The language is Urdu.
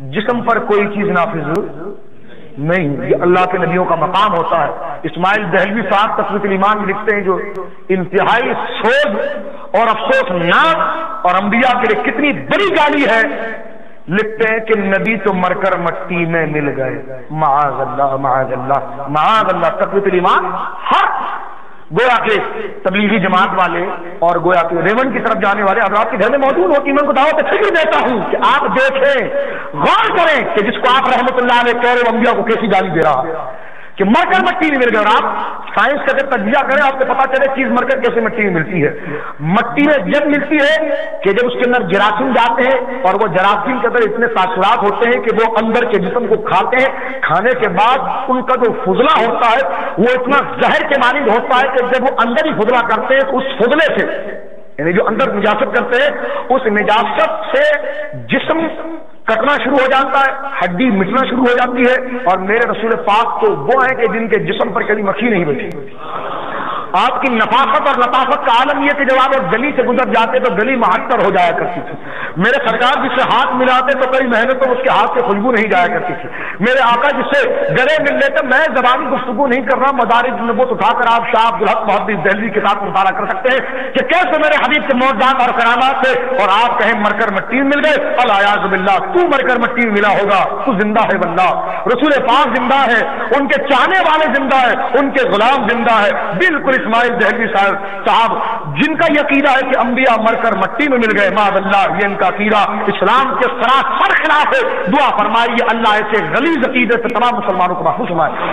جسم پر کوئی چیز نافذ نہیں، یہ اللہ کے نبیوں کا مقام ہوتا ہے۔ اسماعیل دہلوی صاحب تقریۃ الایمان میں لکھتے ہیں جو انتہائی سوز اور افسوسناک اور انبیاء کے لیے کتنی بڑی گالی ہے، لکھتے ہیں کہ نبی تو مر کر مٹی میں مل گئے، معاذ اللہ معاذ اللہ معاذ اللہ۔ تقریۃ الایمان ہر گویا کہ تبلیغی جماعت والے اور گویا کہ ریون کی طرف جانے والے حضرات کے گھر میں موجود ہوتی، میں ان کو دعوت فکر دیتا ہوں کہ آپ دیکھیں، غور کریں کہ جس کو آپ رحمت اللہ علیہ کہہ رہے انبیاء کو کیسی گالی دے رہا کہ مر کر مٹی میں مل گئے۔ اور آپ سائنس کا جب تجزیہ کریں آپ کو پتا چلے چیز مر کر کیسے مٹی میں ملتی ہے۔ مٹی میں جب ملتی ہے کہ جب اس کے اندر جراثیم جاتے ہیں اور وہ جراثیم کے اندر اتنے تاثرات ہوتے ہیں کہ وہ اندر کے جسم کو کھاتے ہیں، کھانے کے بعد ان کا جو فضلہ ہوتا ہے وہ اتنا زہر کے مانند ہوتا ہے کہ جب وہ اندر ہی فضلہ کرتے ہیں تو اس فضلے سے، یعنی جو اندر نجاست کرتے ہیں، اس نجاست سے جسم کٹنا شروع ہو جاتا ہے، ہڈی مٹنا شروع ہو جاتی ہے۔ اور میرے رسول پاک تو وہ ہیں کہ جن کے جسم پر کبھی مکھی نہیں بیٹھی۔ آپ کی نفاقت اور لطافت کا عالم یہ کہ جب آپ گلی سے گزر جاتے تو گلی معطر ہو جایا کرتی تھی۔ میرے سرکار جس سے ہاتھ ملاتے تو کئی مہینے تو اس کے ہاتھ سے خوشبو نہیں جایا کرتی تھی۔ میرے آقا جس سے گلے مل لیتے، میں زبانی گفتگو نہیں کر رہا، مدارج النبوت اٹھا کر آپ شاہ عبدالحق محدث دہلوی کے ساتھ مطالعہ کر سکتے ہیں کہ کیسے میرے حبیب کے معجزات اور کرامات سے، اور آپ کہیں مر کر مٹی میں مل گئے، الیاذ باللہ تو مر کر مٹی میں ملا ہوگا، تو زندہ ہے واللہ، رسول پاک زندہ ہے، ان کے چاہنے والے زندہ ہے، ان کے غلام زندہ ہے۔ بالکل اسماعیل دہلوی صاحب جن کا یہ عقیدہ ہے کہ انبیاء مر کر مٹی میں مل گئے، معاذ اللہ، یہ ان کا عقیدہ اسلام کے سراسر خلاف ہے۔ دعا فرمائیے اللہ ایسے غلیظ عقیدے سے تمام مسلمانوں کو محفوظ فرمائے۔